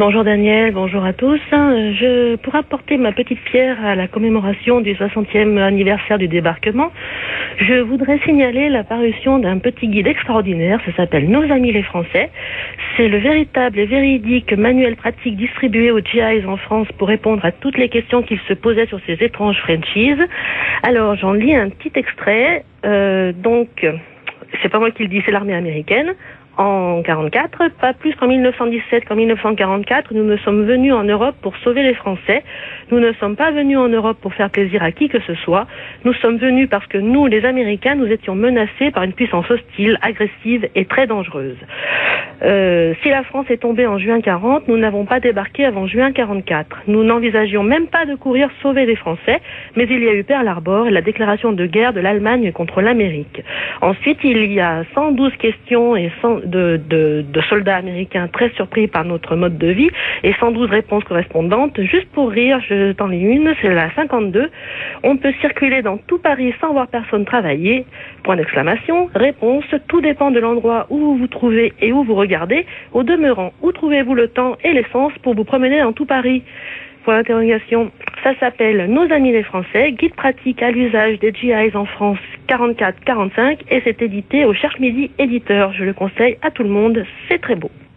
Bonjour Daniel, bonjour à tous. Pour apporter ma petite pierre à la commémoration du 60e anniversaire du débarquement, je voudrais signaler la parution d'un petit guide extraordinaire, ça s'appelle Nos amis les Français. C'est le véritable et véridique manuel pratique distribué aux GIs en France pour répondre à toutes les questions qu'ils se posaient sur ces étranges franchises. Alors j'en lis un petit extrait, c'est pas moi qui le dis, c'est l'armée américaine. En 1944, pas plus qu'en 1917 qu'en 1944, nous ne sommes venus en Europe pour sauver les Français. Nous ne sommes pas venus en Europe pour faire plaisir à qui que ce soit. Nous sommes venus parce que nous, les Américains, nous étions menacés par une puissance hostile, agressive et très dangereuse. Si la France est tombée en juin 40, nous n'avons pas débarqué avant juin 44. Nous n'envisagions même pas de courir sauver les Français, mais il y a eu Pearl Harbor et la déclaration de guerre de l'Allemagne contre l'Amérique. Ensuite, il y a 112 questions et de soldats américains très surpris par notre mode de vie et 112 réponses correspondantes. Juste pour rire, je t'en lis une, c'est la 52. On peut circuler dans tout Paris sans voir personne travailler. Point d'exclamation. Réponse, tout dépend de l'endroit où vous vous trouvez et où vous regardez. Au demeurant, où trouvez-vous le temps et l'essence pour vous promener dans tout Paris? Point d'interrogation. Ça s'appelle Nos amis les Français, guide pratique à l'usage des GIs en France 44-45 et c'est édité au Cherche Midi éditeur. Je le conseille à tout le monde, c'est très beau.